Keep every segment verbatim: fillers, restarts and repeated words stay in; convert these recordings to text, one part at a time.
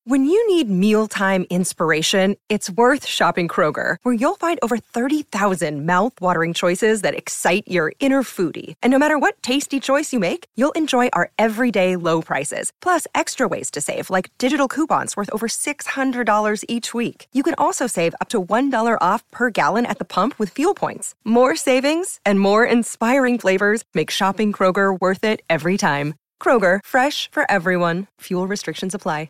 When you need mealtime inspiration, it's worth shopping Kroger, where you'll find over thirty thousand mouth-watering choices that excite your inner foodie. And no matter what tasty choice you make, you'll enjoy our everyday low prices, plus extra ways to save, like digital coupons worth over six hundred dollars each week. You can also save up to one dollar off per gallon at the pump with fuel points. More savings and more inspiring flavors make shopping Kroger worth it every time. Kroger, fresh for everyone. Fuel restrictions apply.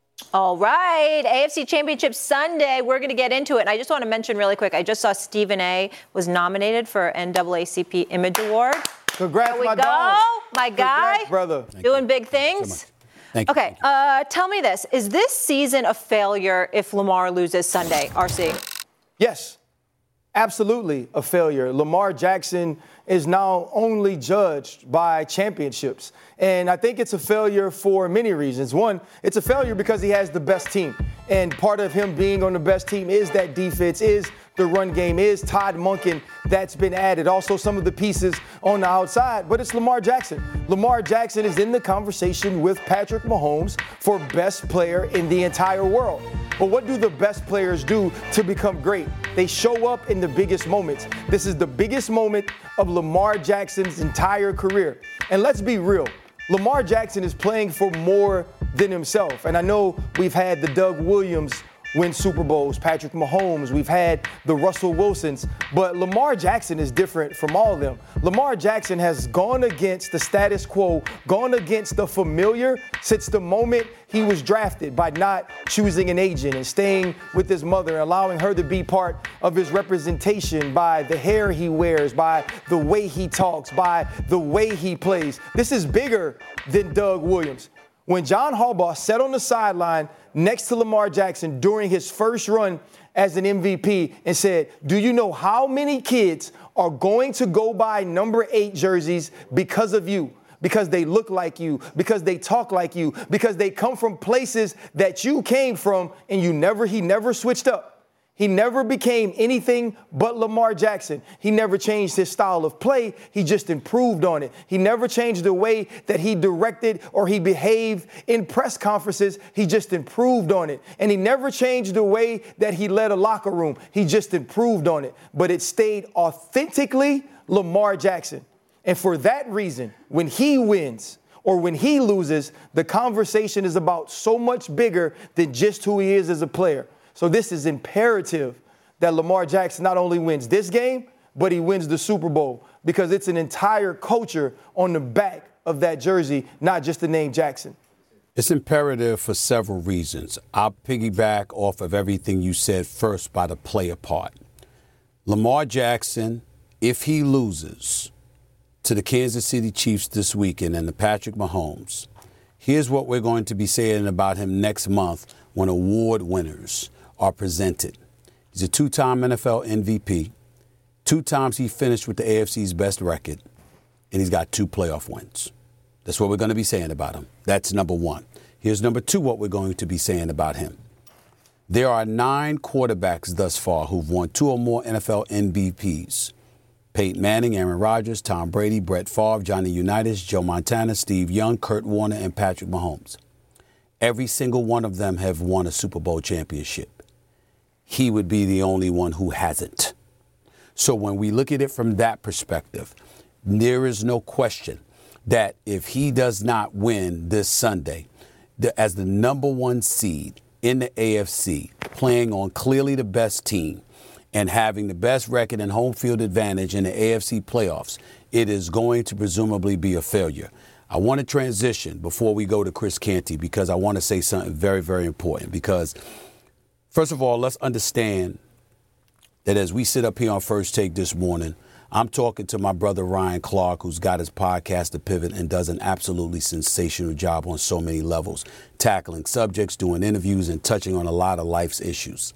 All right, A F C Championship Sunday. We're going to get into it. And I just want to mention really quick, I just saw Stephen A. was nominated for N double A C P Image Award. Congrats, there we my go, dog. my guy. Congrats, brother. Doing big things. So Thank okay, you. uh, tell me this. Is this season a failure if Lamar loses Sunday, R C? Yes, absolutely a failure. Lamar Jackson is now only judged by championships. And I think it's a failure for many reasons. One, it's a failure because he has the best team. And part of him being on the best team is that defense, is the run game, is Todd Monken that's been added. Also some of the pieces on the outside. But it's Lamar Jackson. Lamar Jackson is in the conversation with Patrick Mahomes for best player in the entire world. But what do the best players do to become great? They show up in the biggest moments. This is the biggest moment of Lamar Jackson's entire career. And let's be real. Lamar Jackson is playing for more than himself. And I know we've had the Doug Williams win Super Bowls, Patrick Mahomes, we've had the Russell Wilsons, but Lamar Jackson is different from all of them. Lamar Jackson has gone against the status quo, gone against the familiar since the moment he was drafted by not choosing an agent and staying with his mother, allowing her to be part of his representation by the hair he wears, by the way he talks, by the way he plays. This is bigger than Doug Williams. When John Harbaugh sat on the sideline next to Lamar Jackson during his first run as an M V P and said, do you know how many kids are going to go buy number eight jerseys because of you? Because they look like you, because they talk like you, because they come from places that you came from, and you never, he never switched up. He never became anything but Lamar Jackson. He never changed his style of play. He just improved on it. He never changed the way that he directed or he behaved in press conferences. He just improved on it. And he never changed the way that he led a locker room. He just improved on it. But it stayed authentically Lamar Jackson. And for that reason, when he wins or when he loses, the conversation is about so much bigger than just who he is as a player. So this is imperative that Lamar Jackson not only wins this game, but he wins the Super Bowl, because it's an entire culture on the back of that jersey, not just the name Jackson. It's imperative for several reasons. I'll piggyback off of everything you said first by the player part. Lamar Jackson, if he loses to the Kansas City Chiefs this weekend and the Patrick Mahomes, here's what we're going to be saying about him next month when award winners are presented. He's a two-time N F L M V P. Two times he finished with the A F C's best record, and he's got two playoff wins. That's what we're going to be saying about him. That's number one. Here's number two, what we're going to be saying about him. There are nine quarterbacks thus far who've won two or more N F L M V Ps. Peyton Manning, Aaron Rodgers, Tom Brady, Brett Favre, Johnny Unitas, Joe Montana, Steve Young, Kurt Warner, and Patrick Mahomes. Every single one of them have won a Super Bowl championship. He would be the only one who hasn't. So when we look at it from that perspective, there is no question that if he does not win this Sunday, the, as the number one seed in the A F C, playing on clearly the best team and having the best record and home field advantage in the A F C playoffs, it is going to presumably be a failure. I want to transition before we go to Chris Canty, because I want to say something very, very important. Because, first of all, let's understand that as we sit up here on First Take this morning, I'm talking to my brother Ryan Clark, who's got his podcast, The Pivot, and does an absolutely sensational job on so many levels, tackling subjects, doing interviews, and touching on a lot of life's issues.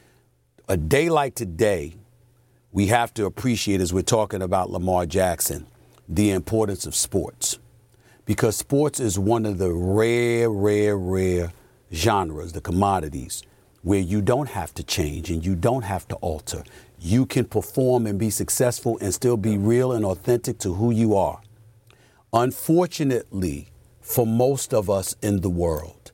A day like today, we have to appreciate, as we're talking about Lamar Jackson, the importance of sports. Because sports is one of the rare, rare, rare genres, the commodities, where you don't have to change and you don't have to alter. You can perform and be successful and still be real and authentic to who you are. Unfortunately, for most of us in the world,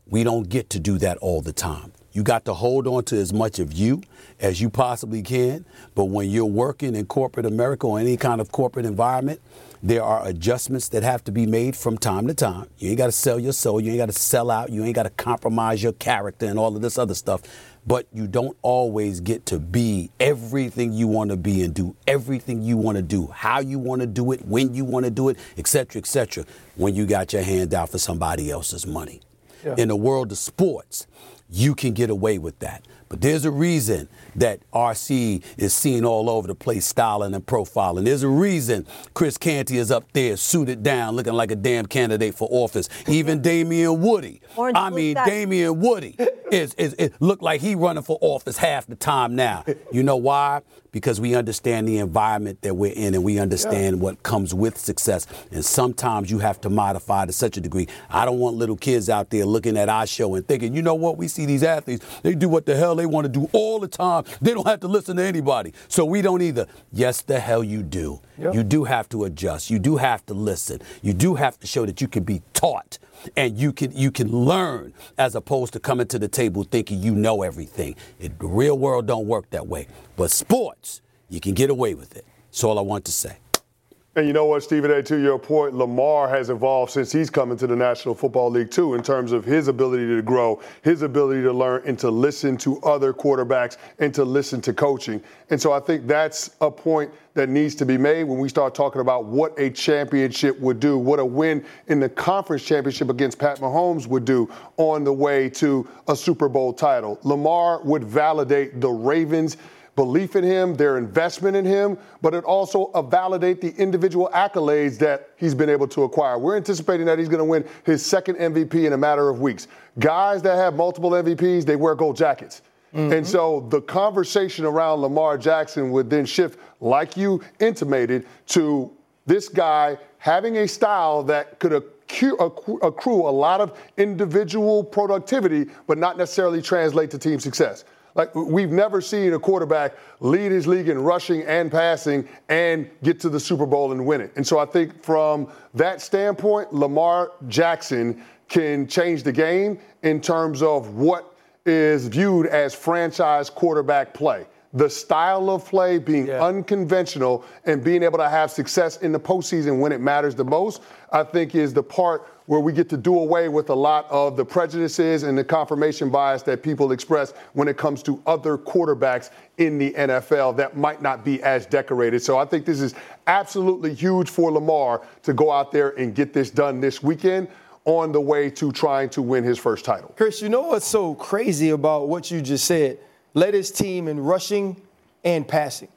We don't get to do that all the time. You got to hold on to as much of you as you possibly can. But when you're working in corporate America or any kind of corporate environment, there are adjustments that have to be made from time to time. You ain't got to sell your soul. You ain't got to sell out. You ain't got to compromise your character and all of this other stuff. But you don't always get to be everything you want to be and do everything you want to do, how you want to do it, when you want to do it, et cetera, et cetera, when you got your hand out for somebody else's money. Yeah. In the world of sports, you can get away with that. But there's a reason that R C is seen all over the place styling and profiling. There's a reason Chris Canty is up there suited down looking like a damn candidate for office. Even Damian Woody. Orange I mean, Damian Woody is, is, is look like he running for office half the time now. You know why? Because we understand the environment that we're in and we understand yeah. what comes with success. And sometimes you have to modify to such a degree. I don't want little kids out there looking at our show and thinking, you know what, we see these athletes, they do what the hell they want to do all the time. They don't have to listen to anybody. So we don't either. Yes, the hell you do. Yep. You do have to adjust. You do have to listen. You do have to show that you can be taught and you can you can learn as opposed to coming to the table thinking you know everything. It, the real world don't work that way. But sports, you can get away with it. That's all I want to say. And you know what, Stephen A., to your point, Lamar has evolved since he's come into the National Football League, too, in terms of his ability to grow, his ability to learn and to listen to other quarterbacks and to listen to coaching. And so I think that's a point that needs to be made when we start talking about what a championship would do, what a win in the conference championship against Pat Mahomes would do on the way to a Super Bowl title. Lamar would validate the Ravens' belief in him, their investment in him, but it also validate the individual accolades that he's been able to acquire. We're anticipating that he's going to win his second M V P in a matter of weeks. Guys that have multiple M V Ps, they wear gold jackets. Mm-hmm. And so the conversation around Lamar Jackson would then shift, like you intimated, to this guy having a style that could accrue, accrue a lot of individual productivity, but not necessarily translate to team success. Like, we've never seen a quarterback lead his league in rushing and passing and get to the Super Bowl and win it. And so I think from that standpoint, Lamar Jackson can change the game in terms of what is viewed as franchise quarterback play. The style of play being yeah. unconventional and being able to have success in the postseason when it matters the most, I think is the part where we get to do away with a lot of the prejudices and the confirmation bias that people express when it comes to other quarterbacks in the N F L that might not be as decorated. So I think this is absolutely huge for Lamar to go out there and get this done this weekend on the way to trying to win his first title. Chris, you know what's so crazy about what you just said? Led his team in rushing and passing.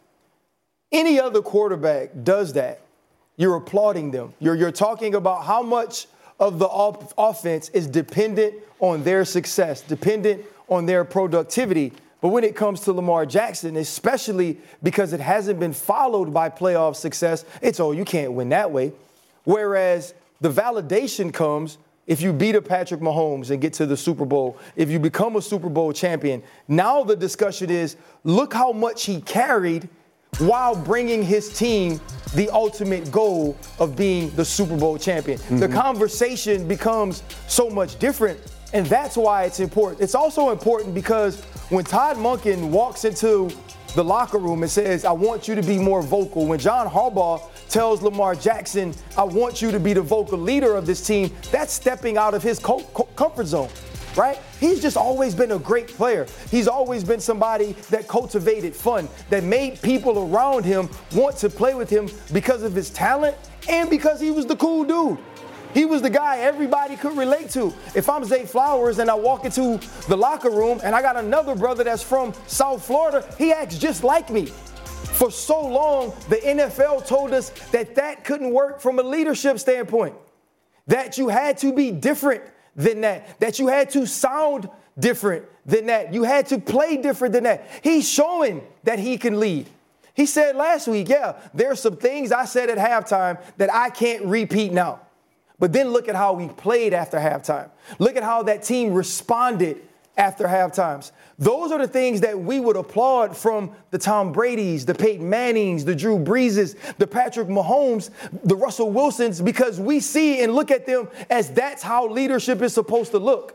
Any other quarterback does that. You're applauding them. You're, you're talking about how much of the off- offense is dependent on their success, dependent on their productivity. But when it comes to Lamar Jackson, especially because it hasn't been followed by playoff success, it's, oh, you can't win that way. Whereas the validation comes if you beat a Patrick Mahomes and get to the Super Bowl, if you become a Super Bowl champion. Now the discussion is, look how much he carried while bringing his team the ultimate goal of being the Super Bowl champion. Mm-hmm. The conversation becomes so much different, and that's why it's important. It's also important because when Todd Monken walks into the locker room and says, I want you to be more vocal, when John Harbaugh tells Lamar Jackson, I want you to be the vocal leader of this team, that's stepping out of his co- co- comfort zone, right? He's just always been a great player. He's always been somebody that cultivated fun, that made people around him want to play with him because of his talent and because he was the cool dude. He was the guy everybody could relate to. If I'm Zay Flowers and I walk into the locker room and I got another brother that's from South Florida, he acts just like me. For so long, the N F L told us that that couldn't work from a leadership standpoint, that you had to be different than that, that you had to sound different than that, you had to play different than that. He's showing that he can lead. He said last week, yeah, there's some things I said at halftime that I can't repeat now. But then look at how we played after halftime. Look at how that team responded after halftimes. Those are the things that we would applaud from the Tom Bradys, the Peyton Mannings, the Drew Breeses, the Patrick Mahomes, the Russell Wilsons, because we see and look at them as that's how leadership is supposed to look.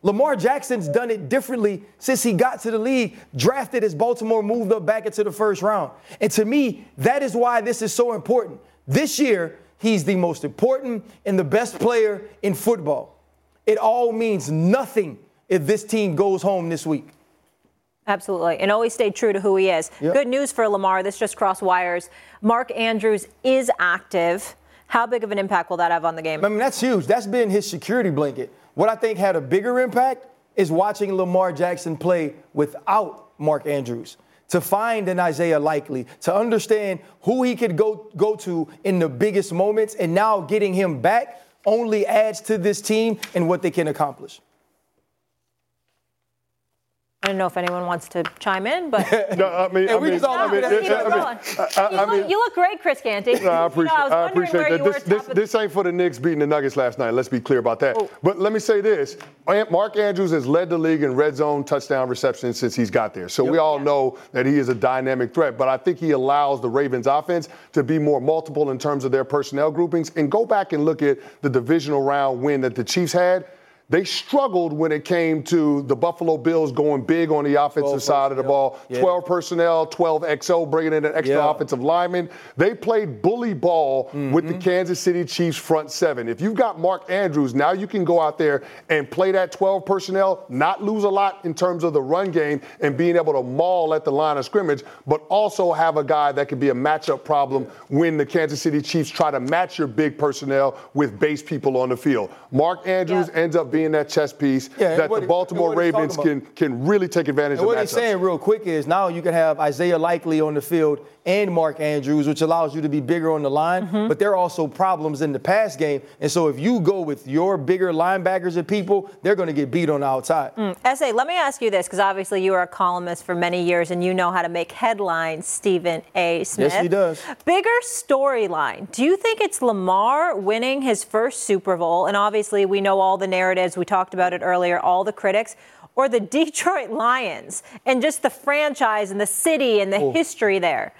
Lamar Jackson's done it differently since he got to the league, drafted as Baltimore moved up back into the first round. And to me, that is why this is so important. This year, he's the most important and the best player in football. It all means nothing if this team goes home this week. Absolutely. And always stay true to who he is. Yep. Good news for Lamar. This just crossed wires. Mark Andrews is active. How big of an impact will that have on the game? I mean, that's huge. That's been his security blanket. What I think had a bigger impact is watching Lamar Jackson play without Mark Andrews. To find an Isaiah Likely, to understand who he could go, go to in the biggest moments, and now getting him back only adds to this team and what they can accomplish. I don't know if anyone wants to chime in, but no, I mean, I mean, no, I mean, keep it I mean, going. I, I you, mean, look, you look great, Chris Canty. No, I appreciate, you know, I was I wondering appreciate where that. you This, were this, top of this ain't for the Knicks beating the Nuggets last night. Let's be clear about that. Oh. But let me say this. Mark Andrews has led the league in red zone touchdown reception since he's got there. So yep. we all yeah. know that he is a dynamic threat. But I think he allows the Ravens offense to be more multiple in terms of their personnel groupings. And go back and look at the divisional round win that the Chiefs had. They struggled when it came to the Buffalo Bills going big on the offensive side of the ball. Yeah. twelve personnel, twelve X O, bringing in an extra yeah. offensive lineman. They played bully ball mm-hmm. with the Kansas City Chiefs front seven. If you've got Mark Andrews, now you can go out there and play that twelve personnel, not lose a lot in terms of the run game and being able to maul at the line of scrimmage, but also have a guy that could be a matchup problem when the Kansas City Chiefs try to match your big personnel with base people on the field. Mark Andrews yeah. ends up being that chess piece yeah, that the Baltimore Ravens can can really take advantage and of. What matchups. He's saying real quick is now you can have Isaiah Likely on the field and Mark Andrews, which allows you to be bigger on the line, mm-hmm. but there are also problems in the pass game. And so if you go with your bigger linebackers and people, they're going to get beat on the outside. Mm. S A, let me ask you this, because obviously you were a columnist for many years and you know how to make headlines, Stephen A. Smith. Yes, he does. Bigger storyline. Do you think it's Lamar winning his first Super Bowl? And obviously we know all the narratives. We talked about it earlier, all the critics. Or the Detroit Lions and just the franchise and the city and the oh. history there?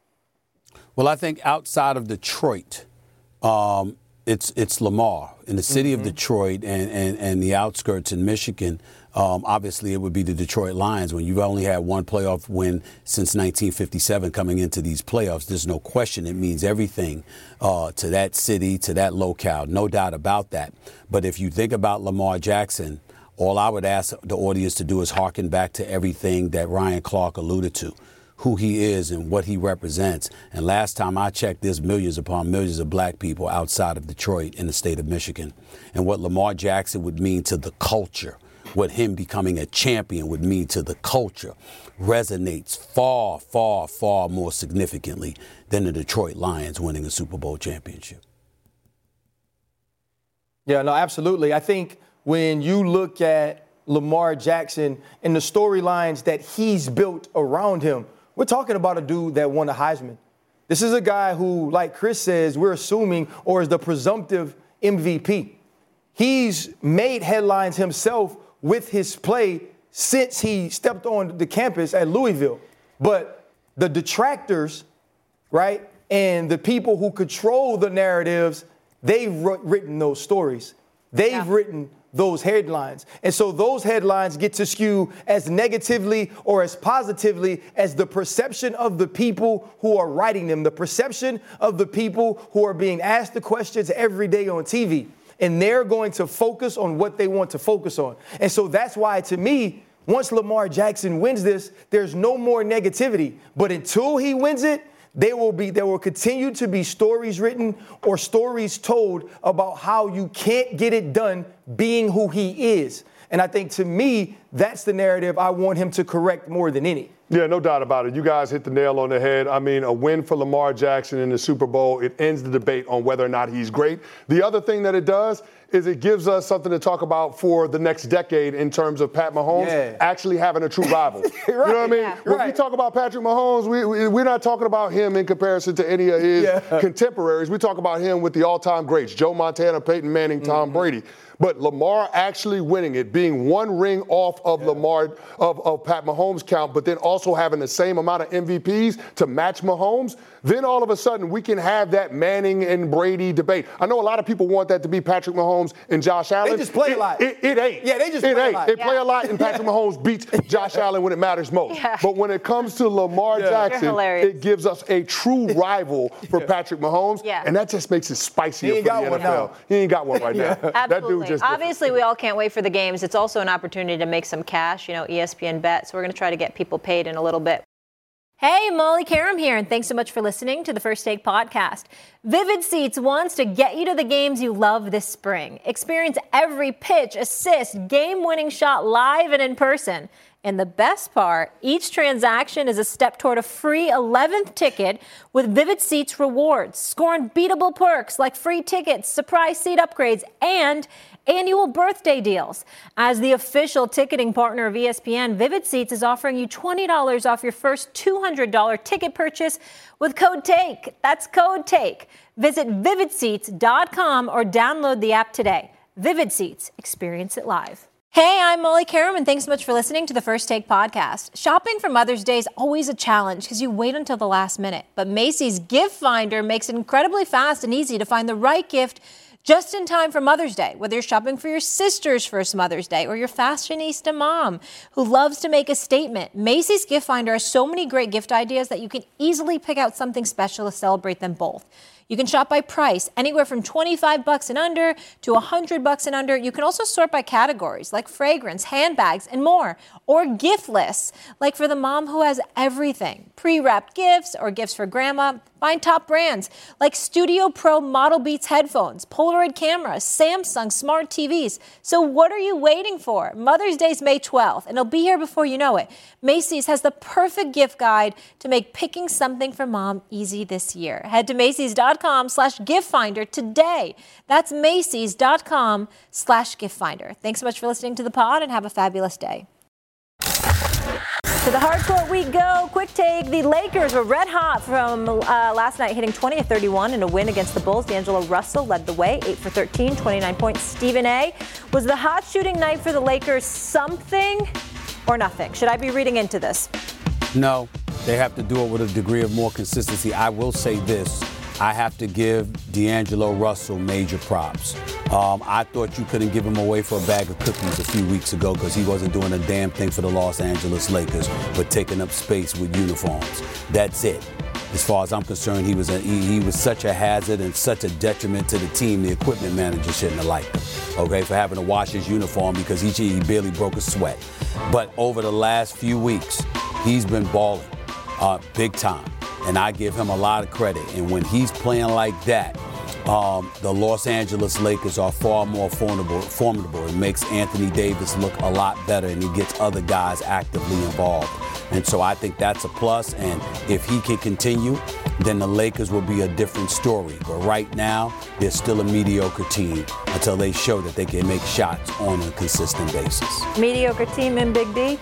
Well, I think outside of Detroit, um, it's it's Lamar. In the city mm-hmm. of Detroit and, and, and the outskirts in Michigan, um, obviously it would be the Detroit Lions. When you've only had one playoff win since nineteen fifty-seven coming into these playoffs, there's no question it means everything uh, to that city, to that locale, no doubt about that. But if you think about Lamar Jackson, all I would ask the audience to do is hearken back to everything that Ryan Clark alluded to, who he is and what he represents. And last time I checked, there's millions upon millions of black people outside of Detroit in the state of Michigan. And what Lamar Jackson would mean to the culture, what him becoming a champion would mean to the culture, resonates far, far, far more significantly than the Detroit Lions winning a Super Bowl championship. Yeah, no, absolutely. I think when you look at Lamar Jackson and the storylines that he's built around him, we're talking about a dude that won a Heisman. This is a guy who, like Chris says, we're assuming, or is the presumptive M V P. He's made headlines himself with his play since he stepped on the campus at Louisville. But the detractors, right, and the people who control the narratives, they've written those stories. They've yeah. written those headlines. And so those headlines get to skew as negatively or as positively as the perception of the people who are writing them, the perception of the people who are being asked the questions every day on T V. And they're going to focus on what they want to focus on. And so that's why, to me, once Lamar Jackson wins this, there's no more negativity. But until he wins it, There will be, there will continue to be stories written or stories told about how you can't get it done being who he is. And I think, to me, that's the narrative I want him to correct more than any. Yeah, no doubt about it. You guys hit the nail on the head. I mean, a win for Lamar Jackson in the Super Bowl, it ends the debate on whether or not he's great. The other thing that it does is it gives us something to talk about for the next decade in terms of Pat Mahomes yeah. actually having a true rival. right. You know what I mean? Yeah. When right. we talk about Patrick Mahomes, we, we, we're not talking about him in comparison to any of his yeah. contemporaries. We talk about him with the all-time greats, Joe Montana, Peyton Manning, Tom mm-hmm. Brady. But Lamar actually winning it, being one ring off of yeah. Lamar, of, of Pat Mahomes' count, but then also having the same amount of M V Ps to match Mahomes, then all of a sudden we can have that Manning and Brady debate. I know a lot of people want that to be Patrick Mahomes and Josh Allen. They just play it, a lot. It, it ain't. Yeah, they just it play ain't. a lot. They yeah. play a lot, and Patrick Mahomes beats Josh Allen when it matters most. Yeah. But when it comes to Lamar Yeah. Jackson, it gives us a true rival for yeah. Patrick Mahomes, yeah. and that just makes it spicier he for the N F L. One now. He ain't got one right yeah. now. Absolutely. That dude just Obviously, we all can't wait for the games. It's also an opportunity to make some cash, you know, E S P N Bet. So we're going to try to get people paid in a little bit. Hey, Molly Karam here, and thanks so much for listening to the First Take podcast. Vivid Seats wants to get you to the games you love this spring. Experience every pitch, assist, game-winning shot live and in person. And the best part, each transaction is a step toward a free eleventh ticket with Vivid Seats rewards. Score unbeatable perks like free tickets, surprise seat upgrades, and annual birthday deals. As the official ticketing partner of E S P N, Vivid Seats is offering you twenty dollars off your first two hundred dollars ticket purchase with code TAKE. That's code TAKE. Visit vivid seats dot com or download the app today. Vivid Seats. Experience it live. Hey, I'm Molly Karam, and thanks so much for listening to the First Take podcast. Shopping for Mother's Day is always a challenge because you wait until the last minute. But Macy's Gift Finder makes it incredibly fast and easy to find the right gift just in time for Mother's Day, whether you're shopping for your sister's first Mother's Day or your fashionista mom who loves to make a statement. Macy's Gift Finder has so many great gift ideas that you can easily pick out something special to celebrate them both. You can shop by price, anywhere from twenty-five bucks and under to one hundred bucks and under. You can also sort by categories like fragrance, handbags, and more. Or gift lists, like for the mom who has everything. Pre-wrapped gifts or gifts for grandma. Find top brands like Studio Pro Model Beats headphones, Polaroid cameras, Samsung smart T Vs. So what are you waiting for? Mother's Day's May twelfth, and it'll be here before you know it. Macy's has the perfect gift guide to make picking something for mom easy this year. Head to Macy's.com slash gift finder today. That's Macy's.com slash gift finder. Thanks so much for listening to the pod, and have a fabulous day. To the hard court we go. Quick take. The Lakers were red hot from uh, last night, hitting twenty of thirty-one in a win against the Bulls. D'Angelo Russell led the way, eight for thirteen, twenty-nine points. Stephen A. Was the hot shooting night for the Lakers something or nothing? Should I be reading into this? No, they have to do it with a degree of more consistency. I will say this. I have to give D'Angelo Russell major props. Um, I thought you couldn't give him away for a bag of cookies a few weeks ago because he wasn't doing a damn thing for the Los Angeles Lakers, but taking up space with uniforms. That's it. As far as I'm concerned, he was a, he, he was such a hazard and such a detriment to the team. The equipment manager shouldn't have liked him, okay, for having to wash his uniform because he, he barely broke a sweat. But over the last few weeks, he's been balling uh, big time. And I give him a lot of credit. And when he's playing like that, um, the Los Angeles Lakers are far more formidable. formidable. It makes Anthony Davis look a lot better, and he gets other guys actively involved. And so I think that's a plus. And if he can continue, then the Lakers will be a different story. But right now, they're still a mediocre team until they show that they can make shots on a consistent basis. Mediocre team in Big D?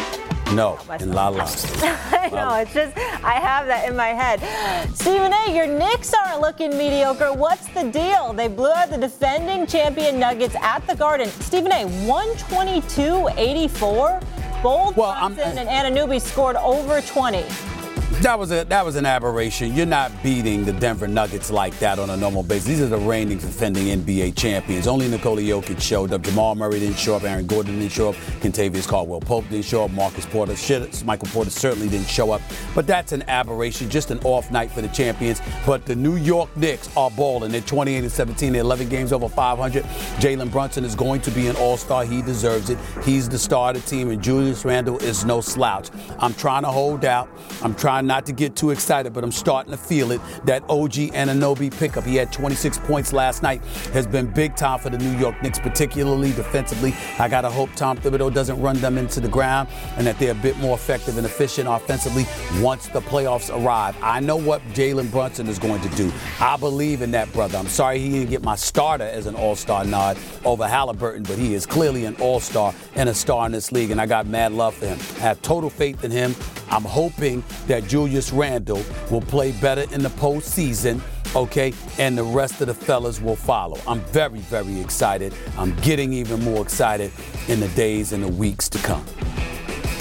No, in La La. I know, it's just, I have that in my head. Stephen A., your Knicks aren't looking mediocre. What's the deal? They blew out the defending champion Nuggets at the Garden. Stephen A., one twenty-two eighty-four? Bold well, Thompson and Anunoby scored over twenty. That was a that was an aberration. You're not beating the Denver Nuggets like that on a normal basis. These are the reigning defending N B A champions. Only Nikola Jokic showed up. Jamal Murray didn't show up. Aaron Gordon didn't show up. Kentavious Caldwell-Pope didn't show up. Marcus Porter, shit, Michael Porter certainly didn't show up. But that's an aberration, just an off night for the champions. But the New York Knicks are balling. They're twenty-eight and seventeen. They're eleven games over five hundred. Jalen Brunson is going to be an all-star. He deserves it. He's the star of the team, and Julius Randle is no slouch. I'm trying to hold out. I'm trying not to get too excited, but I'm starting to feel it. That O G Anunoby pickup, he had twenty-six points last night, has been big time for the New York Knicks, particularly defensively. I got to hope Tom Thibodeau doesn't run them into the ground and that they're a bit more effective and efficient offensively once the playoffs arrive. I know what Jalen Brunson is going to do. I believe in that brother. I'm sorry he didn't get my starter as an all-star nod over Halliburton, but he is clearly an all-star and a star in this league, and I got mad love for him. I have total faith in him. I'm hoping that Julius Randle will play better in the postseason, okay, and the rest of the fellas will follow. I'm very, very excited. I'm getting even more excited in the days and the weeks to come.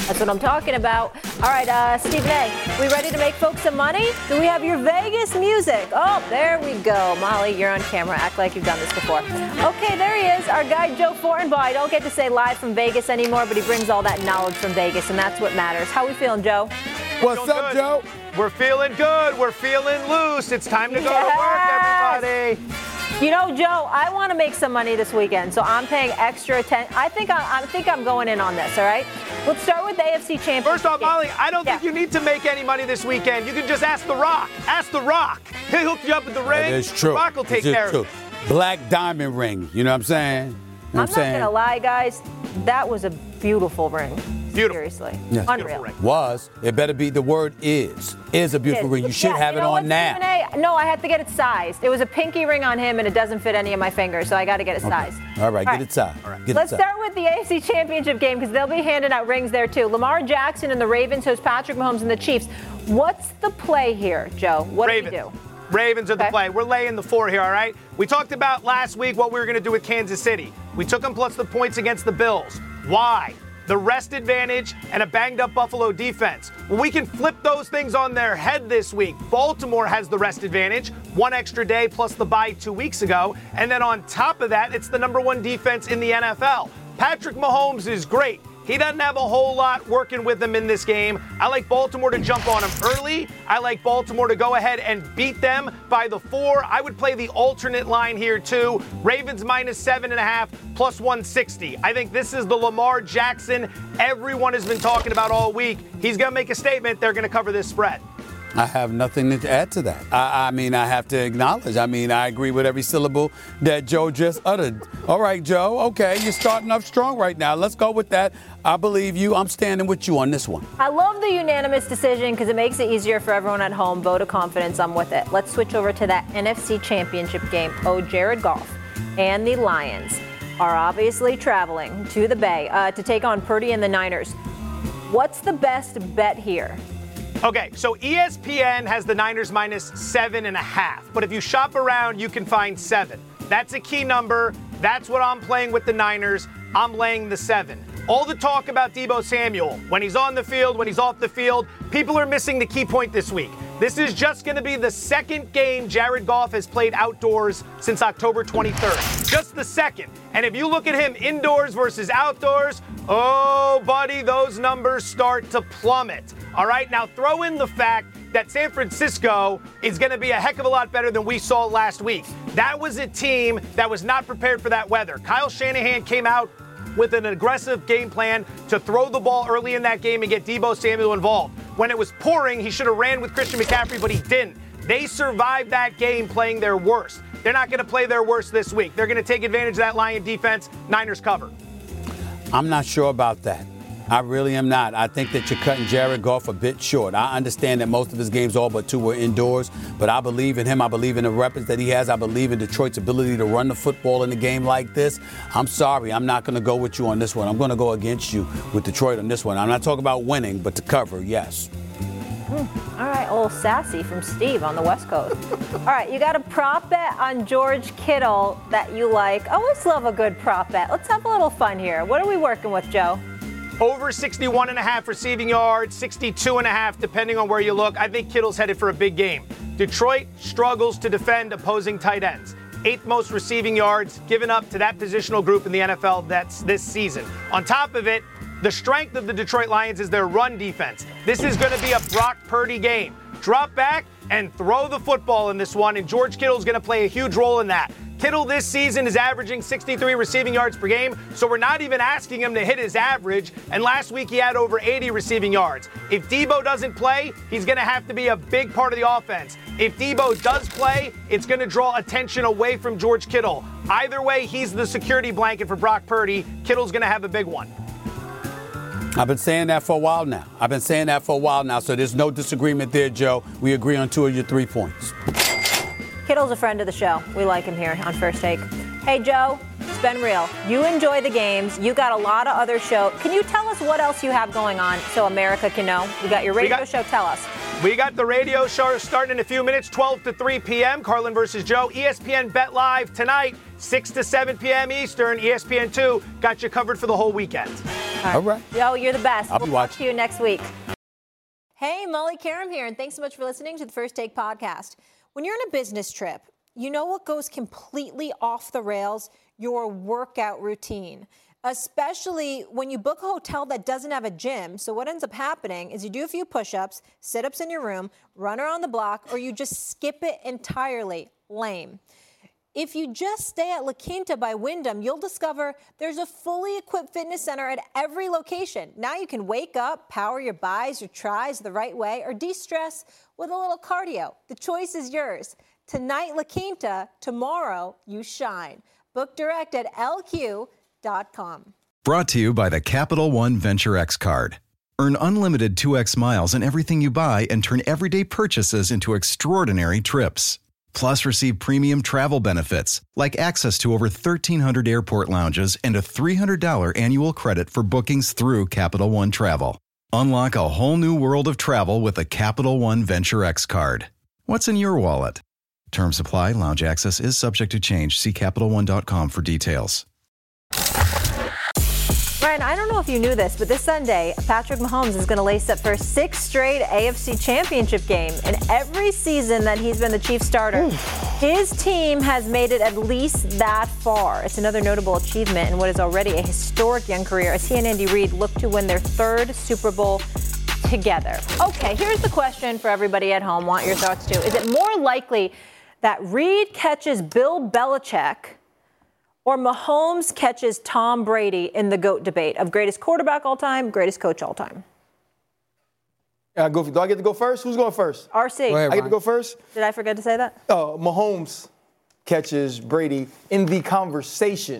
That's what I'm talking about. All right, uh, Stephen A., we ready to make folks some money? Do we have your Vegas music? Oh, there we go. Molly, you're on camera. Act like you've done this before. Okay, there he is, our guy Joe Fortenbaugh. I don't get to say live from Vegas anymore, but he brings all that knowledge from Vegas, and that's what matters. How we feeling, Joe? What's up, good. Joe? We're feeling good. We're feeling loose. It's time to go yes. to work, everybody. You know, Joe, I want to make some money this weekend, so I'm paying extra attention. I think I, I think I'm going in on this, all right? Let's start with the A F C Championship. First off, game. Molly, I don't yeah. think you need to make any money this weekend. You can just ask The Rock. Ask The Rock. He'll hook you up with the ring. That is true. The Rock will take care true. of it. Black diamond ring. You know what I'm saying? You know I'm what not saying? going to lie, guys. That was a beautiful ring. Beautiful. Seriously. Yes. Unreal. Was. It better be the word is. Is a beautiful ring. You should yeah, have you it know on what, now. A? No, I had to get it sized. It was a pinky ring on him, and it doesn't fit any of my fingers, so I got to get it Okay. sized. All right, All get right. it sized. All right. Get Let's it sized. start with the A F C Championship game because they'll be handing out rings there, too. Lamar Jackson and the Ravens host Patrick Mahomes and the Chiefs. What's the play here, Joe? What Ravens. do we do? Ravens are the Okay. play. We're laying the four here, all right? We talked about last week what we were going to do with Kansas City. We took them plus the points against the Bills. Why? The rest advantage and a banged-up Buffalo defense. Well, we can flip those things on their head this week. Baltimore has the rest advantage, one extra day plus the bye two weeks ago. And then on top of that, it's the number one defense in the N F L. Patrick Mahomes is great. He doesn't have a whole lot working with him in this game. I like Baltimore to jump on him early. I like Baltimore to go ahead and beat them by the four. I would play the alternate line here, too. Ravens minus seven and a half, plus one sixty. I think this is the Lamar Jackson everyone has been talking about all week. He's going to make a statement. They're going to cover this spread. I have nothing to add to that. I, I mean, I have to acknowledge. I mean, I agree with every syllable that Joe just uttered. All right, Joe. Okay, you're starting off strong right now. Let's go with that. I believe you. I'm standing with you on this one. I love the unanimous decision because it makes it easier for everyone at home. Vote of confidence. I'm with it. Let's switch over to that N F C Championship game. Oh, Jared Goff and the Lions are obviously traveling to the Bay uh, to take on Purdy and the Niners. What's the best bet here? Okay, so E S P N has the Niners minus seven and a half. But if you shop around, you can find seven. That's a key number. That's what I'm playing with the Niners. I'm laying the seven. All the talk about Deebo Samuel, when he's on the field, when he's off the field, people are missing the key point this week. This is just going to be the second game Jared Goff has played outdoors since October twenty-third. Just the second. And if you look at him indoors versus outdoors, oh, buddy, those numbers start to plummet. All right, now throw in the fact that San Francisco is going to be a heck of a lot better than we saw last week. That was a team that was not prepared for that weather. Kyle Shanahan came out with an aggressive game plan to throw the ball early in that game and get Deebo Samuel involved. When it was pouring, he should have ran with Christian McCaffrey, but he didn't. They survived that game playing their worst. They're not going to play their worst this week. They're going to take advantage of that Lion defense. Niners cover. I'm not sure about that. I really am not. I think that you're cutting Jared Goff a bit short. I understand that most of his games, all but two, were indoors, but I believe in him. I believe in the weapons that he has. I believe in Detroit's ability to run the football in a game like this. I'm sorry. I'm not going to go with you on this one. I'm going to go against you with Detroit on this one. I'm not talking about winning, but to cover, yes. Hmm. All right, old sassy from Steve on the West Coast. All right, you got a prop bet on George Kittle that you like. I always love a good prop bet. Let's have a little fun here. What are we working with, Joe? Over sixty-one and a half receiving yards, sixty-two and a half depending on where you look. I think Kittle's headed for a big game. Detroit struggles to defend opposing tight ends. Eighth most receiving yards given up to that positional group in the N F L that's this season. On top of it, the strength of the Detroit Lions is their run defense. This is going to be a Brock Purdy game. Drop back and throw the football in this one, and George Kittle is going to play a huge role in that. Kittle this season is averaging sixty-three receiving yards per game, so we're not even asking him to hit his average, and last week he had over eighty receiving yards. If Deebo doesn't play, he's going to have to be a big part of the offense. If Deebo does play, it's going to draw attention away from George Kittle. Either way, he's the security blanket for Brock Purdy. Kittle's going to have a big one. I've been saying that for a while now. I've been saying that for a while now, so there's no disagreement there, Joe. We agree on two of your three points. Kittle's a friend of the show. We like him here on First Take. Hey, Joe, it's been real. You enjoy the games. You got a lot of other shows. Can you tell us what else you have going on so America can know? You got your radio got, show. Tell us. We got the radio show starting in a few minutes, twelve to three p.m. Carlin versus Joe. E S P N Bet Live tonight, six to seven p.m. Eastern. E S P N two got you covered for the whole weekend. All right. Yo, you're the best. I'll we'll be talk watching. to you next week. Hey, Molly Karam here, and thanks so much for listening to the First Take podcast. When you're on a business trip, you know what goes completely off the rails? Your workout routine, especially when you book a hotel that doesn't have a gym. So what ends up happening is you do a few push-ups, sit-ups in your room, run around the block, or you just skip it entirely. Lame. If you just stay at La Quinta by Wyndham, you'll discover there's a fully equipped fitness center at every location. Now you can wake up, power your bis, your tris the right way, or de-stress with a little cardio. The choice is yours. Tonight, La Quinta. Tomorrow, you shine. Book direct at L Q dot com. Brought to you by the Capital One Venture X card. Earn unlimited two X miles on everything you buy and turn everyday purchases into extraordinary trips. Plus, receive premium travel benefits like access to over thirteen hundred airport lounges and a three hundred dollars annual credit for bookings through Capital One Travel. Unlock a whole new world of travel with a Capital One Venture X card. What's in your wallet? Terms apply. Lounge access is subject to change. See Capital One dot com for details. Ryan, I don't know if you knew this, but this Sunday, Patrick Mahomes is going to lace up for a sixth straight A F C Championship game. And every season that he's been the chief starter, his team has made it at least that far. It's another notable achievement in what is already a historic young career as he and Andy Reid look to win their third Super Bowl together. Okay, here's the question for everybody at home. Want your thoughts too. Is it more likely that Reid catches Bill Belichick or Mahomes catches Tom Brady in the GOAT debate of greatest quarterback all time, greatest coach all time? Uh, go, do I get to go first? Who's going first? R C. Go ahead, I get to go first? Did I forget to say that? Uh, Mahomes catches Brady in the conversation.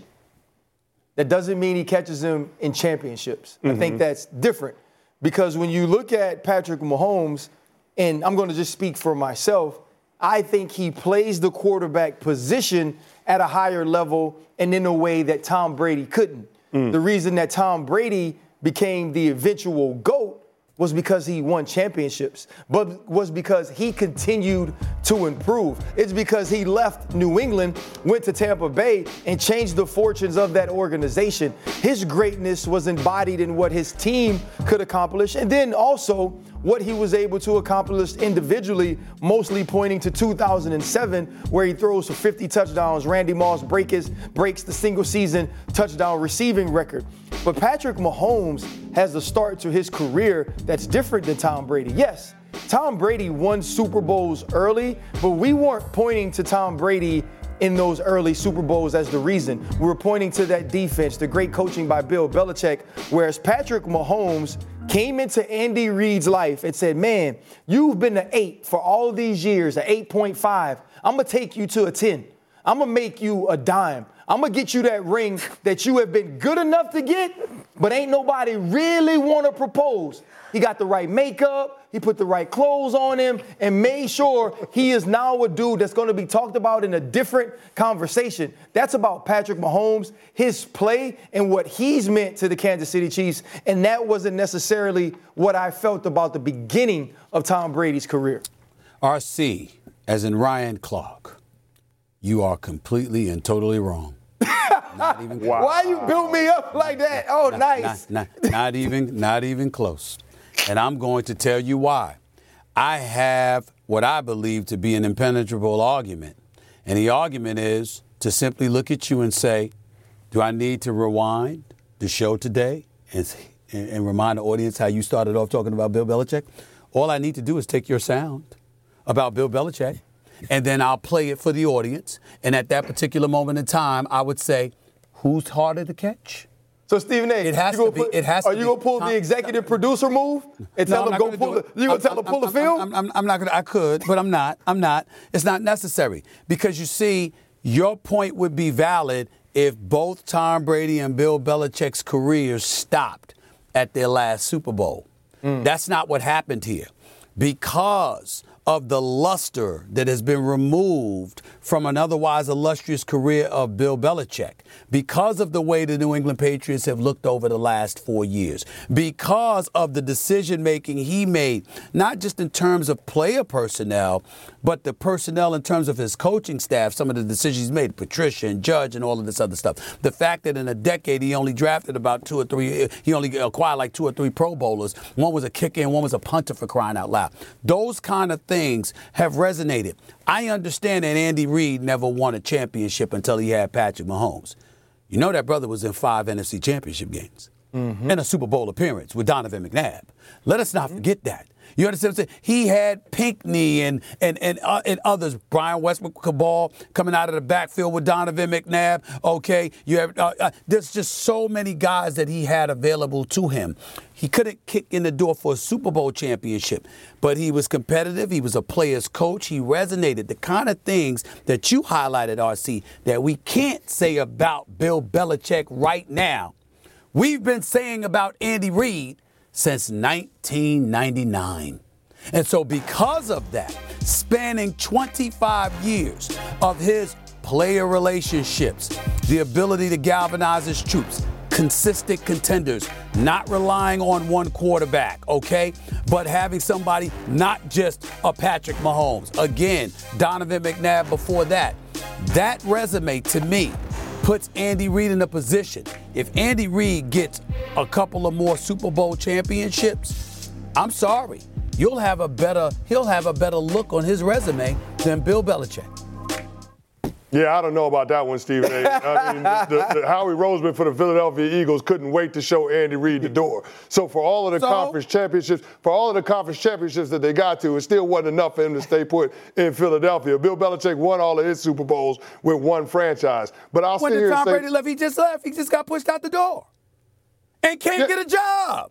That doesn't mean he catches him in championships. Mm-hmm. I think that's different because when you look at Patrick Mahomes, and I'm going to just speak for myself, I think he plays the quarterback position at a higher level and in a way that Tom Brady couldn't. Mm. The reason that Tom Brady became the eventual GOAT was because he won championships, but was because he continued to improve. It's because he left New England, went to Tampa Bay, and changed the fortunes of that organization. His greatness was embodied in what his team could accomplish, and then also what he was able to accomplish individually, mostly pointing to two thousand seven, where he throws for fifty touchdowns. Randy Moss break his, breaks the single-season touchdown receiving record. But Patrick Mahomes has a start to his career that's different than Tom Brady. Yes, Tom Brady won Super Bowls early, but we weren't pointing to Tom Brady in those early Super Bowls as the reason. We were pointing to that defense, the great coaching by Bill Belichick, whereas Patrick Mahomes came into Andy Reid's life and said, man, you've been an eight for all these years, an eight point five. I'm going to take you to a ten. I'm going to make you a dime. I'm going to get you that ring that you have been good enough to get, but ain't nobody really want to propose. He got the right makeup, he put the right clothes on him, and made sure he is now a dude that's going to be talked about in a different conversation. That's about Patrick Mahomes, his play, and what he's meant to the Kansas City Chiefs, and that wasn't necessarily what I felt about the beginning of Tom Brady's career. R C, as in Ryan Clark, you are completely and totally wrong. Not even close. Wow. Why you build me up like that? Oh, not, nice. Not, not, not even, not even close. And I'm going to tell you why. I have what I believe to be an impenetrable argument. And the argument is to simply look at you and say, do I need to rewind the show today and, and, and remind the audience how you started off talking about Bill Belichick? All I need to do is take your sound about Bill Belichick, and then I'll play it for the audience. And at that particular moment in time, I would say, who's harder to catch? So, Stephen A., it has you to be. Put, it has are to you be. going to pull the executive producer move and tell no, him go pull the, you going to tell him pull the film? I'm, I'm, I'm not going to. I could, but I'm not. I'm not. It's not necessary because you see, your point would be valid if both Tom Brady and Bill Belichick's careers stopped at their last Super Bowl. Mm. That's not what happened here. Because of the luster that has been removed from an otherwise illustrious career of Bill Belichick, because of the way the New England Patriots have looked over the last four years, because of the decision-making he made, not just in terms of player personnel, but the personnel in terms of his coaching staff, some of the decisions he's made, Patricia and Judge and all of this other stuff. The fact that in a decade he only drafted about two or three, he only acquired like two or three Pro Bowlers. One was a kicker and one was a punter, for crying out loud. Those kind of things have resonated. I understand that Andy Reid never won a championship until he had Patrick Mahomes. You know that brother was in five N F C championship games mm-hmm. and a Super Bowl appearance with Donovan McNabb. Let us not mm-hmm. forget that. You understand what I'm saying? He had Pinckney and and and, uh, and others. Brian Westbrook Cabal coming out of the backfield with Donovan McNabb. Okay, you have uh, uh, there's just so many guys that he had available to him. He couldn't kick in the door for a Super Bowl championship, but he was competitive. He was a player's coach. He resonated. The kind of things that you highlighted, R C, that we can't say about Bill Belichick right now, we've been saying about Andy Reid since nineteen ninety-nine. And so because of that, spanning twenty-five years of his player relationships, the ability to galvanize his troops, consistent contenders, not relying on one quarterback, okay, but having somebody not just a Patrick Mahomes. Again, Donovan McNabb before that. That resume, to me, puts Andy Reid in a position. If Andy Reid gets a couple of more Super Bowl championships, I'm sorry, you'll have a better he'll have a better look on his resume than Bill Belichick. Yeah, I don't know about that one, Stephen A. I mean, the, the, the Howie Roseman for the Philadelphia Eagles couldn't wait to show Andy Reid the door. So for all of the so, conference championships, for all of the conference championships that they got to, it still wasn't enough for him to stay put in Philadelphia. Bill Belichick won all of his Super Bowls with one franchise. But I'll when sit here and say, Tom Brady left, he just left. He just got pushed out the door and can't yeah. get a job.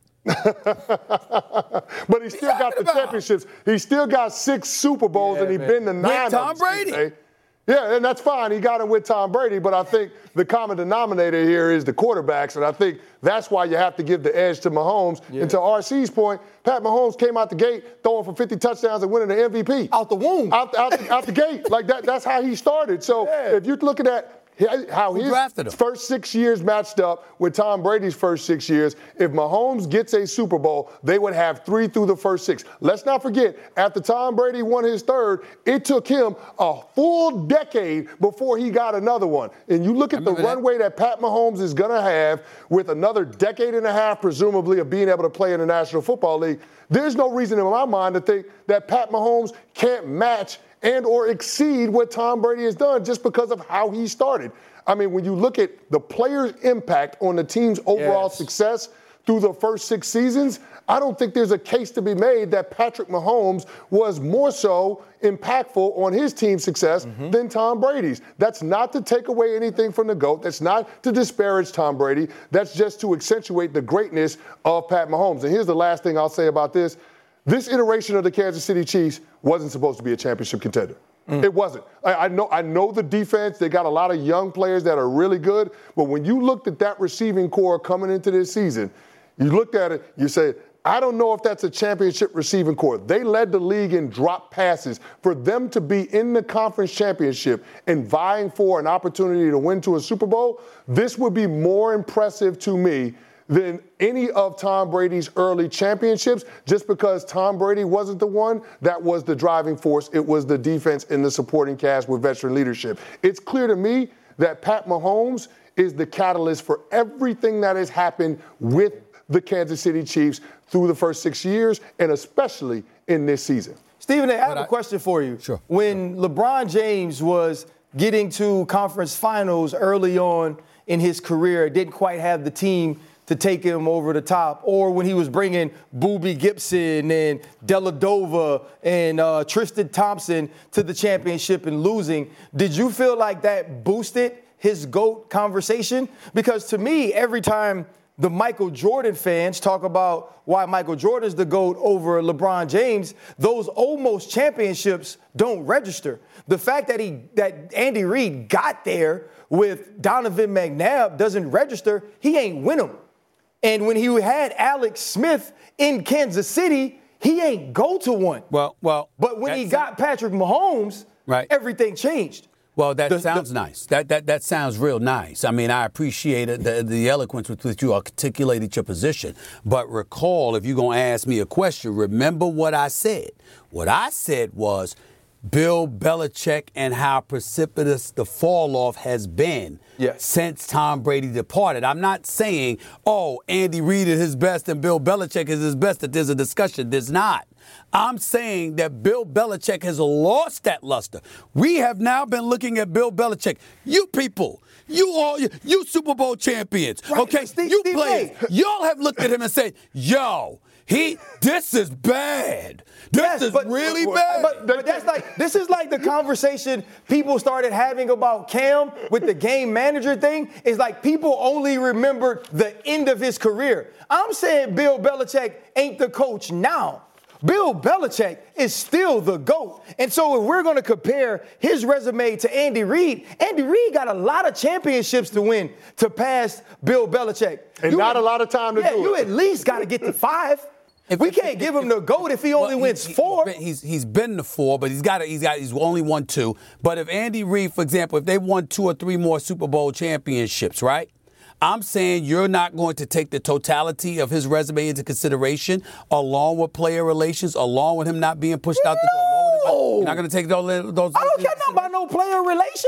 But he still got the about? championships. He still got six Super Bowls, yeah, and he's been to nine. With Tom Brady. Steve, Yeah, and that's fine. He got him with Tom Brady, but I think the common denominator here is the quarterbacks, and I think that's why you have to give the edge to Mahomes. Yeah. And to R C's point, Pat Mahomes came out the gate throwing for fifty touchdowns and winning the M V P. Out the womb. Out, out, the, out the gate. Like, that. that's how he started. So yeah. if you're looking at how his first six years matched up with Tom Brady's first six years, if Mahomes gets a Super Bowl, they would have three through the first six. Let's not forget, after Tom Brady won his third, it took him a full decade before he got another one. And you look at the that. runway that Pat Mahomes is going to have with another decade and a half, presumably, of being able to play in the National Football League, there's no reason in my mind to think that Pat Mahomes can't match and or exceed what Tom Brady has done just because of how he started. I mean, when you look at the player's impact on the team's overall yes. success through the first six seasons, I don't think there's a case to be made that Patrick Mahomes was more so impactful on his team's success mm-hmm. than Tom Brady's. That's not to take away anything from the GOAT. That's not to disparage Tom Brady. That's just to accentuate the greatness of Pat Mahomes. And here's the last thing I'll say about this. This iteration of the Kansas City Chiefs wasn't supposed to be a championship contender. Mm. It wasn't. I, I know I know the defense. They got a lot of young players that are really good. But when you looked at that receiving core coming into this season, you looked at it, you said, I don't know if that's a championship receiving core. They led the league in drop passes. For them to be in the conference championship and vying for an opportunity to win to a Super Bowl, this would be more impressive to me than any of Tom Brady's early championships, just because Tom Brady wasn't the one that was the driving force. It was the defense and the supporting cast with veteran leadership. It's clear to me that Pat Mahomes is the catalyst for everything that has happened with the Kansas City Chiefs through the first six years, and especially in this season. Stephen, I have a question for you. Sure. When LeBron James was getting to conference finals early on in his career, didn't quite have the team to take him over the top, or when he was bringing Boobie Gibson and Dellavedova and uh, Tristan Thompson to the championship and losing, did you feel like that boosted his GOAT conversation? Because to me, every time the Michael Jordan fans talk about why Michael Jordan's the GOAT over LeBron James, those almost championships don't register. The fact that he that Andy Reid got there with Donovan McNabb doesn't register. He ain't win them. And when he had Alex Smith in Kansas City, he ain't go to one. Well, well. But when he got Patrick Mahomes, right. everything changed. Well, that The- sounds the- nice. That that that sounds real nice. I mean, I appreciate it, the, the eloquence with which you articulated your position. But recall, if you're going to ask me a question, remember what I said. What I said was Bill Belichick and how precipitous the fall off has been Yes. since Tom Brady departed. I'm not saying, oh, Andy Reid is his best and Bill Belichick is his best, that there's a discussion. There's not. I'm saying that Bill Belichick has lost that luster. We have now been looking at Bill Belichick. You people, you all, you Super Bowl champions, Right, okay? Steve- you Steve players, A. y'all have looked at him and said, yo, he, this is bad. This Yes, is but- really but, bad. But, but that's like this is like the conversation people started having about Cam with the game manager thing. Is like people only remember the end of his career. I'm saying Bill Belichick ain't the coach now. Bill Belichick is still the GOAT. And so if we're going to compare his resume to Andy Reid, Andy Reid got a lot of championships to win to pass Bill Belichick. And You not at- a lot of time to yeah, do you it. at least got to get to five. If- we if- can't if- give him if- the GOAT if he only Well, wins he- four. He's been, he's, he's been to four, but he's got he's got he's only won two. But if Andy Reid, for example, if they won two or three more Super Bowl championships, right? I'm saying you're not going to take the totality of his resume into consideration, along with player relations, along with him not being pushed out the door. along with him- You're not going to take those. those I don't care nothing about no player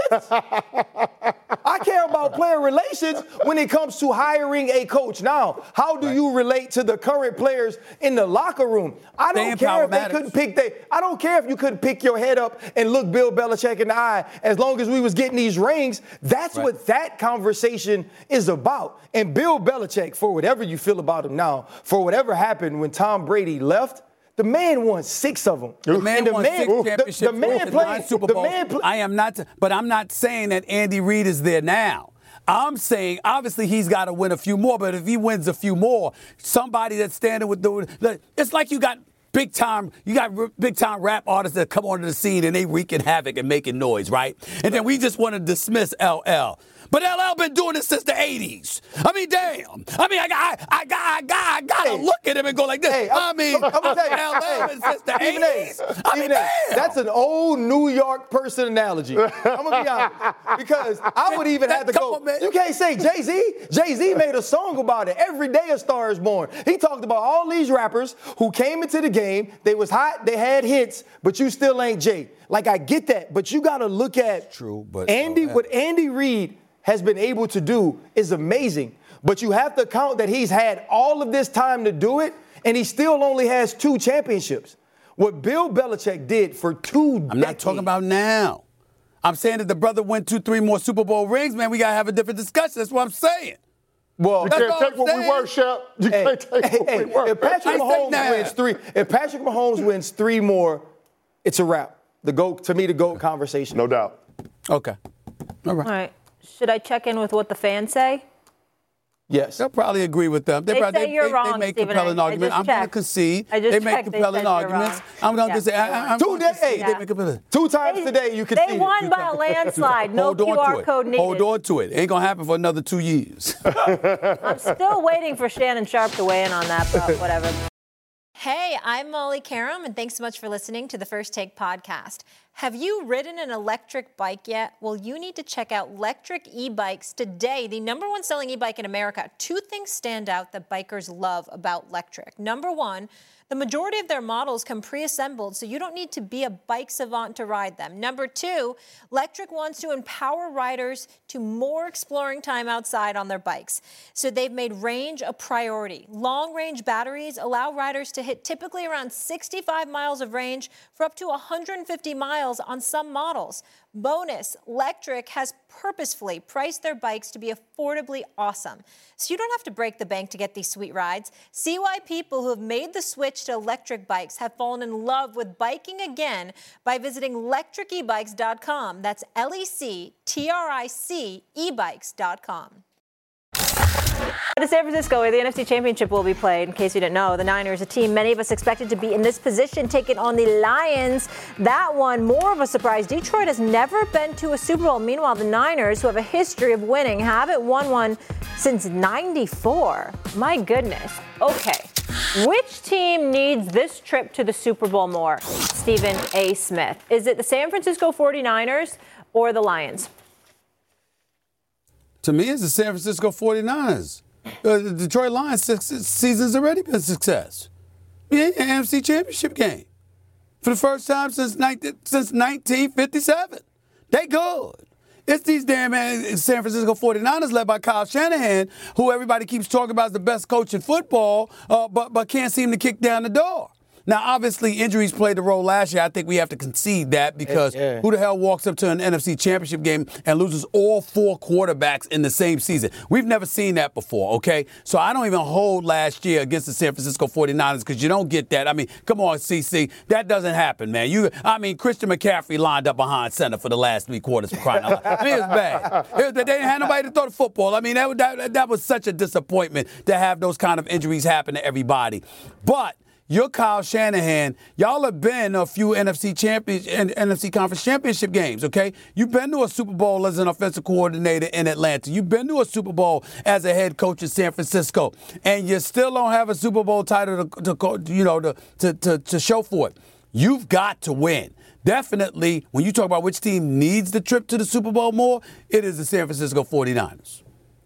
relations. I care about player relations when it comes to hiring a coach. Now, how do you relate to the current players in the locker room? I don't Staying care power if they matters. couldn't pick they. I don't care if you couldn't pick your head up and look Bill Belichick in the eye. As long as we was getting these rings, that's Right. what that conversation is about. And Bill Belichick, for whatever you feel about him now, for whatever happened when Tom Brady left. The man won six of them. The man And the won man, six the- championships. The, man nine played. Super the Bowls. man pl- I am not, but I'm not saying that Andy Reid is there now. I'm saying obviously he's got to win a few more, but if he wins a few more, somebody that's standing with the, it's like you got big time, you got big time rap artists that come onto the scene and they wreaking havoc and making noise, right? And then we just want to dismiss L L. But L L been doing this since the eighties. I mean, damn. I mean, I got, I got, I got, I got to Hey. look at him and go like this. Hey, I I'm- mean, I'm gonna tell you, L L hey, been since the Stephen A, eighties. I mean, Stephen A, damn. that's an old New York person analogy. I'm gonna be honest, because I would even have to Come go. on, man. You can't say Jay-Z. Jay-Z made a song about it. Every day a star is born. He talked about all these rappers who came into the game. They was hot. They had hits, but you still ain't Jay. Like I get that, but you got to look at True, but- Andy. oh, yeah. What Andy Reid has been able to do is amazing. But you have to count that he's had all of this time to do it, and he still only has two championships. What Bill Belichick did for two I'm not talking about now. I'm saying that the brother went two, three more Super Bowl rings, man. We got to have a different discussion. That's what I'm saying. Well, You That's can't all take I'm what we saying. were, Shep. You hey, can't take hey, what hey, we were. if Patrick I say Mahomes now. wins three, if Patrick Mahomes wins three more, it's a wrap. The GOAT, to me, the GOAT conversation. No doubt. Okay. All right. All right. Should I check in with what the fans say? Yes. They'll probably agree with them. They probably, say you're they, wrong, they make Stephen. compelling I- I arguments. just I'm going to checked. concede. I just they make checked. They compelling said you're arguments. wrong. I'm going to Yeah, say, I, you're I, I'm Two going to days- concede. hey, They make compelling. Two times They- today you They conceded. won by a landslide. No Hold on Q R to it. code needed. Hold on to it. Ain't going to happen for another two years. I'm still waiting for Shannon Sharp to weigh in on that, but whatever. Hey, I'm Molly Karam, and thanks so much for listening to the First Take podcast. Have you ridden an electric bike yet? Well, you need to check out Lectric E-Bikes today, the number one selling e-bike in America. Two things stand out that bikers love about Lectric. Number one, the majority of their models come pre-assembled, so you don't need to be a bike savant to ride them. Number two, Lectric wants to empower riders to more exploring time outside on their bikes. So they've made range a priority. Long-range batteries allow riders to hit typically around sixty-five miles of range for up to one hundred fifty miles on some models. Bonus, Lectric has purposefully priced their bikes to be affordably awesome. So you don't have to break the bank to get these sweet rides. See why people who have made the switch to electric bikes have fallen in love with biking again by visiting lectric e bikes dot com. That's L E C T R I C e bikes dot com. To San Francisco, where the N F C Championship will be played. In case you didn't know, the Niners, a team many of us expected to be in this position, taking on the Lions. That one, more of a surprise. Detroit has never been to a Super Bowl. Meanwhile, the Niners, who have a history of winning, haven't won one since ninety-four. My goodness. Okay. Which team needs this trip to the Super Bowl more? Stephen A. Smith. Is it the San Francisco forty-niners or the Lions? To me, it's the San Francisco forty-niners. Uh, the Detroit Lions season's already been a success. Yeah, N F C Championship game. For the first time since nineteen fifty-seven. They good. It's these damn San Francisco forty-niners led by Kyle Shanahan, who everybody keeps talking about as the best coach in football, uh, but, but can't seem to kick down the door. Now, obviously, injuries played a role last year. I think we have to concede that because yeah. who the hell walks up to an N F C Championship game and loses all four quarterbacks in the same season? We've never seen that before, okay? So I don't even hold last year against the San Francisco forty-niners because you don't get that. I mean, come on, C C. That doesn't happen, man. You, I mean, Christian McCaffrey lined up behind center for the last three quarters for crying out loud. I mean, it was bad. It was, they didn't have nobody to throw the football. I mean, that, that, that was such a disappointment to have those kind of injuries happen to everybody. But you're Kyle Shanahan. Y'all have been a few N F C champions and N F C Conference Championship games, okay? You've been to a Super Bowl as an offensive coordinator in Atlanta. You've been to a Super Bowl as a head coach in San Francisco, and you still don't have a Super Bowl title to, to you know, to, to, to, to show for it. You've got to win. Definitely, when you talk about which team needs the trip to the Super Bowl more, it is the San Francisco forty-niners.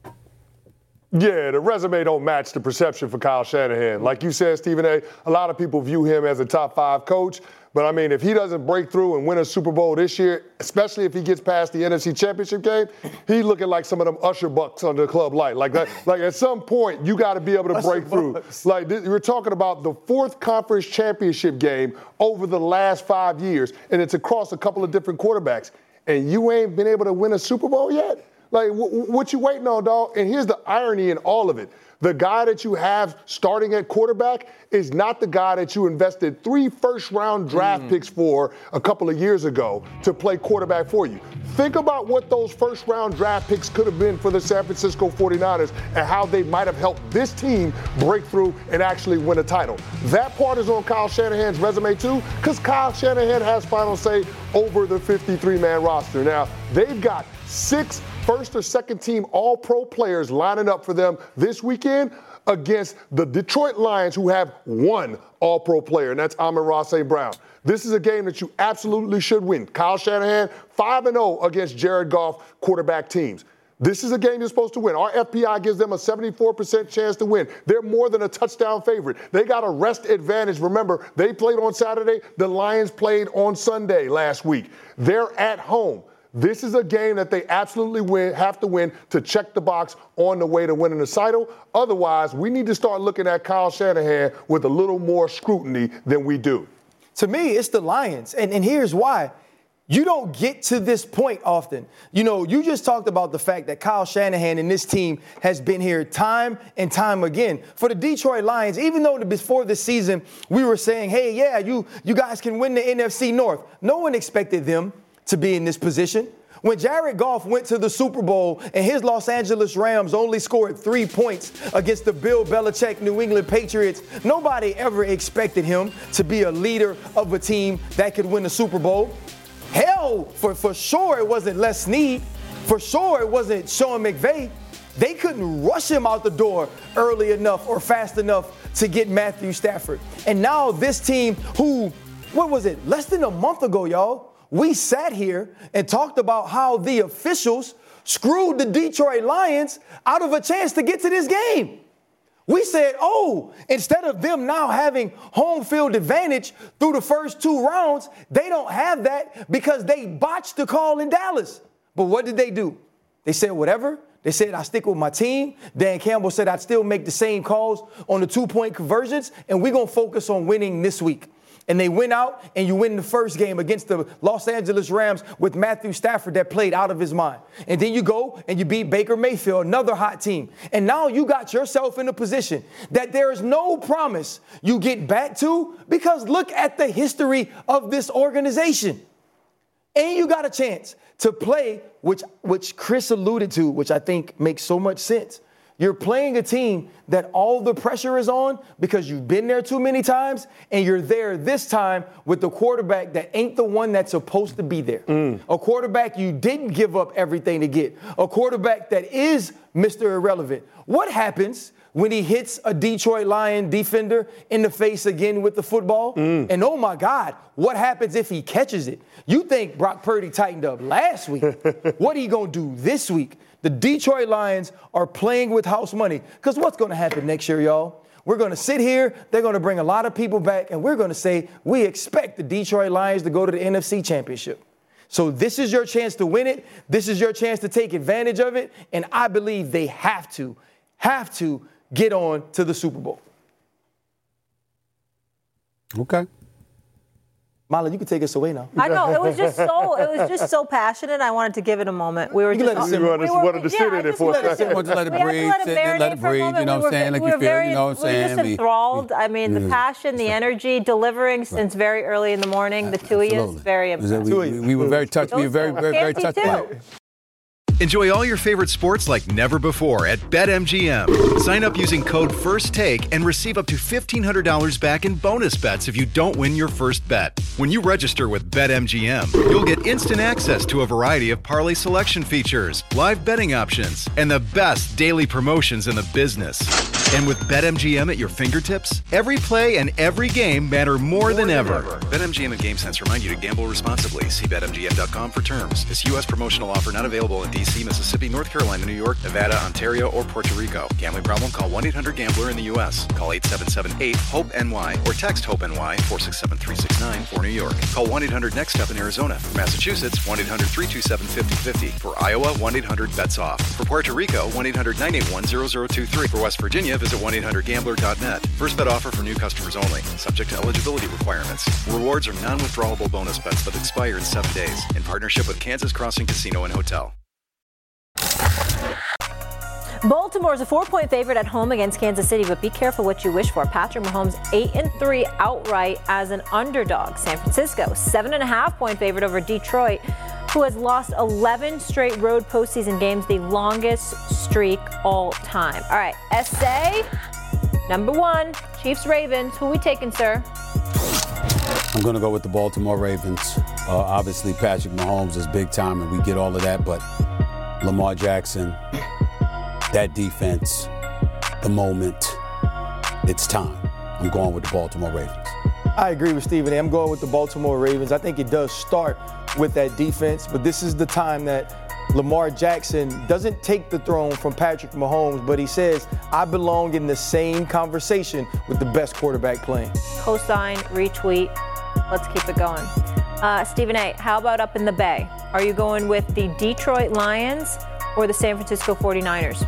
Yeah, the resume don't match the perception for Kyle Shanahan. Like you said, Stephen A., a lot of people view him as a top five coach. But, I mean, if he doesn't break through and win a Super Bowl this year, especially if he gets past the N F C Championship game, he's looking like some of them usher bucks under the club light. Like that. Like at some point, you got to be able to break through. Like th- we're talking about the fourth conference championship game over the last five years, and it's across a couple of different quarterbacks. And you ain't been able to win a Super Bowl yet? Like, w- what you waiting on, dog? And here's the irony in all of it. The guy that you have starting at quarterback is not the guy that you invested three first-round draft mm. picks for a couple of years ago to play quarterback for you. Think about what those first-round draft picks could have been for the San Francisco forty-niners and how they might have helped this team break through and actually win a title. That part is on Kyle Shanahan's resume, too, because Kyle Shanahan has final say over the fifty-three man roster. Now, they've got six first or second team all-pro players lining up for them this weekend against the Detroit Lions, who have one all-pro player, and that's Amon-Ra Saint Brown. This is a game that you absolutely should win. Kyle Shanahan, five and oh against Jared Goff quarterback teams. This is a game you're supposed to win. Our F P I gives them a seventy-four percent chance to win. They're more than a touchdown favorite. They got a rest advantage. Remember, they played on Saturday. The Lions played on Sunday last week. They're at home. This is a game that they absolutely win, have to win to check the box on the way to winning the title. Otherwise, we need to start looking at Kyle Shanahan with a little more scrutiny than we do. To me, it's the Lions, and, and here's why. You don't get to this point often. You know, you just talked about the fact that Kyle Shanahan and this team has been here time and time again. For the Detroit Lions, even though before the season we were saying, hey, yeah, you, you guys can win the N F C North, no one expected them to be in this position. When Jared Goff went to the Super Bowl and his Los Angeles Rams only scored three points against the Bill Belichick New England Patriots, nobody ever expected him to be a leader of a team that could win the Super Bowl. Hell, for, for sure it wasn't Les Snead. For sure it wasn't Sean McVay. They couldn't rush him out the door early enough or fast enough to get Matthew Stafford. And now this team who, what was it, less than a month ago, y'all, we sat here and talked about how the officials screwed the Detroit Lions out of a chance to get to this game. We said, oh, instead of them now having home field advantage through the first two rounds, they don't have that because they botched the call in Dallas. But what did they do? They said, whatever. They said, I stick with my team. Dan Campbell said, I'd still make the same calls on the two-point conversions, and we're going to focus on winning this week. And they went out and you win the first game against the Los Angeles Rams with Matthew Stafford that played out of his mind. And then you go and you beat Baker Mayfield, another hot team. And now you got yourself in a position that there is no promise you get back to because look at the history of this organization. And you got a chance to play, which, which Chris alluded to, which I think makes so much sense. You're playing a team that all the pressure is on because you've been there too many times, and you're there this time with the quarterback that ain't the one that's supposed to be there. Mm. A quarterback you didn't give up everything to get. A quarterback that is Mister Irrelevant. What happens when he hits a Detroit Lion defender in the face again with the football? Mm. And oh my God, what happens if he catches it? You think Brock Purdy tightened up last week. What are you going to do this week? The Detroit Lions are playing with house money. Because what's going to happen next year, y'all? We're going to sit here, they're going to bring a lot of people back, and we're going to say we expect the Detroit Lions to go to the N F C Championship. So this is your chance to win it. This is your chance to take advantage of it. And I believe they have to, have to get on to the Super Bowl. Okay. Mala, you can take us away now. I know, it was just so it was just so passionate. I wanted to give it a moment. We were you just let it we wanted, we were, wanted to sit yeah, in it for a second. Want to let it we breathe, had to let it sit there, let it marinate for a breathe, moment. you know we what I'm saying? we Like were you feel, very, you know what I'm we were saying? just enthralled. I mean, the Yeah. passion, the energy, delivering since very early in the morning. The two of you, Absolutely. very We, impressive. we, we were very touched. We were very, very, very Fancy touched by too. it. Enjoy all your favorite sports like never before at BetMGM. Sign up using code FIRSTTAKE and receive up to fifteen hundred dollars back in bonus bets if you don't win your first bet. When you register with BetMGM, you'll get instant access to a variety of parlay selection features, live betting options, and the best daily promotions in the business. And with BetMGM at your fingertips, every play and every game matter more, more than, than ever. ever. BetMGM and GameSense remind you to gamble responsibly. See Bet M G M dot com for terms. This U S promotional offer not available in D C, Mississippi, North Carolina, New York, Nevada, Ontario, or Puerto Rico. Gambling problem? Call one eight hundred gambler in the U S. Call eight seven seven eight hope N Y or text HOPE-NY four six seven three six nine for New York. Call one eight hundred next step in Arizona. For Massachusetts, one eight hundred three two seven five zero five zero. For Iowa, one eight hundred bets off. For Puerto Rico, one eight hundred nine eight one zero zero two three. For West Virginia, visit one eight hundred gambler dot net. First bet offer for new customers only. Subject to eligibility requirements. Rewards are non-withdrawable bonus bets that expire in seven days. In partnership with Kansas Crossing Casino and Hotel. Baltimore is a four-point favorite at home against Kansas City, but be careful what you wish for. Patrick Mahomes eight and three outright as an underdog. San Francisco seven and a half point favorite over Detroit, who has lost eleven straight road postseason games, the longest streak all time. All right, S A, number one, Chiefs Ravens. Who we taking, sir? I'm going to go with the Baltimore Ravens. Uh, obviously, Patrick Mahomes is big time, and we get all of that, but Lamar Jackson, that defense, the moment, it's time. I'm going with the Baltimore Ravens. I agree with Stephen A. I'm going with the Baltimore Ravens. I think it does start with that defense, but this is the time that Lamar Jackson doesn't take the throne from Patrick Mahomes, but he says, I belong in the same conversation with the best quarterback playing. Cosign, retweet. Let's keep it going. Uh, Stephen A., how about up in the Bay? Are you going with the Detroit Lions or the San Francisco forty-niners?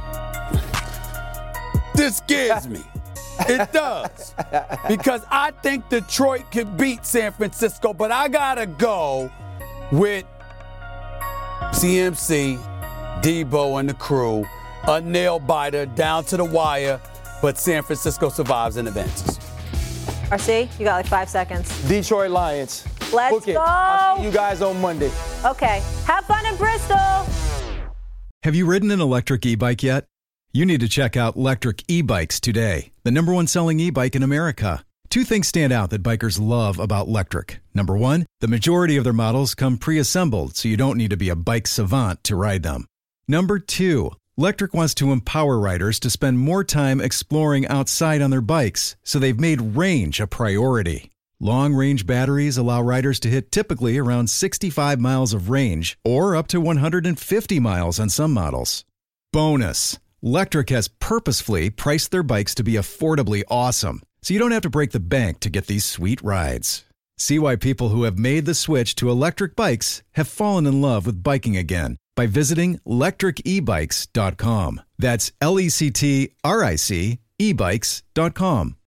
This scares me. It does. Because I think Detroit could beat San Francisco, but I got to go with C M C, Debo, and the crew. A nail biter down to the wire, but San Francisco survives and advances. R C, you got like five seconds. Detroit Lions. Let's Book it. go. I'll see you guys on Monday. Okay. Have fun in Bristol. Have you ridden an electric e-bike yet? You need to check out Lectric E-Bikes today, the number one selling e-bike in America. Two things stand out that bikers love about Lectric. Number one, the majority of their models come pre-assembled, so you don't need to be a bike savant to ride them. Number two, Lectric wants to empower riders to spend more time exploring outside on their bikes, so they've made range a priority. Long-range batteries allow riders to hit typically around sixty-five miles of range, or up to one hundred fifty miles on some models. Bonus! Lectric has purposefully priced their bikes to be affordably awesome, so you don't have to break the bank to get these sweet rides. See why people who have made the switch to electric bikes have fallen in love with biking again by visiting lectric e bikes dot com. That's L E C T R I C e bikes dot com.